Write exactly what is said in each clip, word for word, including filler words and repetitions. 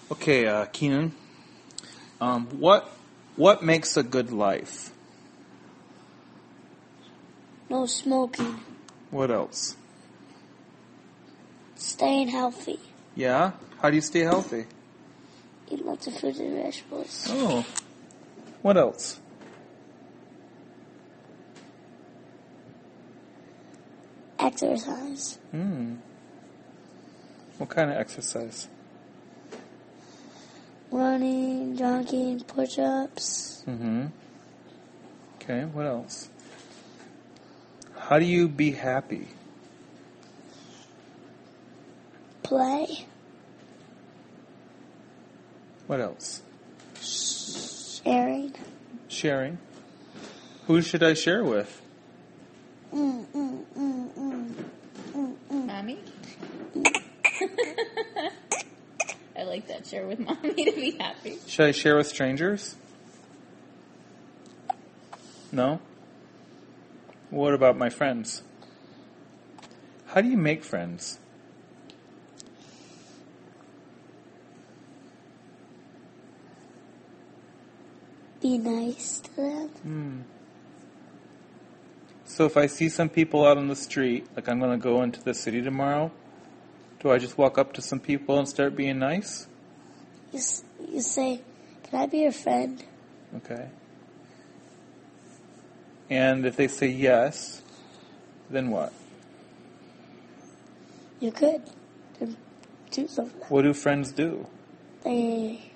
Okay, uh, Keenan. Um, what what makes a good life? No smoking. What else? Staying healthy. Yeah? How do you stay healthy? Eat lots of fruits and vegetables. Oh. What else? Exercise. Hmm. What kind of exercise? Running, jogging, push-ups. Mm-hmm. Okay, what else? How do you be happy? Play. What else? Sharing. Sharing. Who should I share with? Mm, mm, mm, mm, mm, mm. Mommy? I like that. Share with Mommy to be happy. Should I share with strangers? No? What about my friends? How do you make friends? Be nice to them. Hmm. So if I see some people out on the street, like I'm going to go into the city tomorrow, do I just walk up to some people and start being nice? You, s- you say, can I be your friend? Okay. And if they say yes, then what? You could. Then do something. What do friends do? They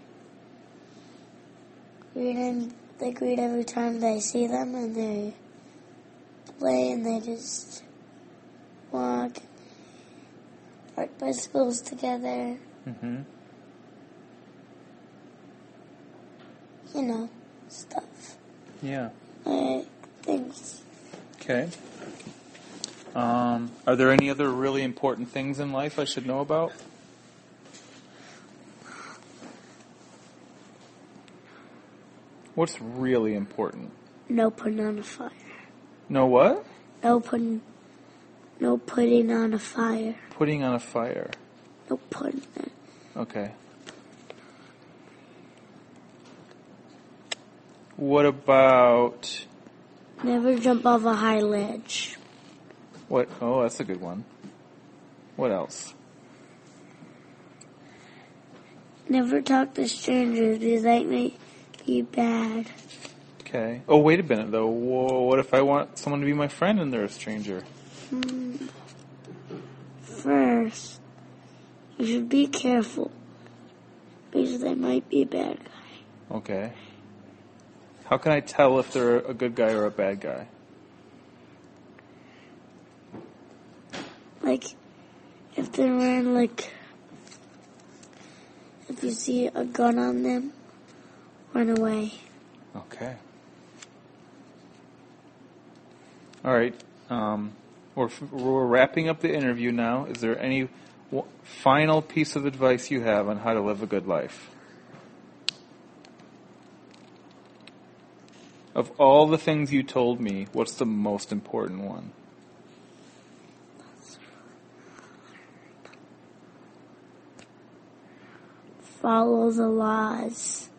greet and they greet every time they see them, and they play, and they just walk, ride bicycles together. Mm-hmm. You know, stuff. Yeah. Like things. Okay. Um, are there any other really important things in life I should know about? What's really important? No putting on a fire. No what? No putting. No putting on a fire. Putting on a fire. No putting. Okay. What about... Never jump off a high ledge. What? Oh, that's a good one. What else? Never talk to strangers because that may be bad. Okay. Oh, wait a minute, though. Whoa, what if I want someone to be my friend and they're a stranger? Hmm. First, you should be careful because they might be a bad guy. Okay. How can I tell if they're a good guy or a bad guy? Like, if they're wearing, like, if you see a gun on them, run away. Okay. All right. Um, we're, we're wrapping up the interview now. Is there any w- final piece of advice you have on how to live a good life? Of all the things you told me, what's the most important one? Follow the laws.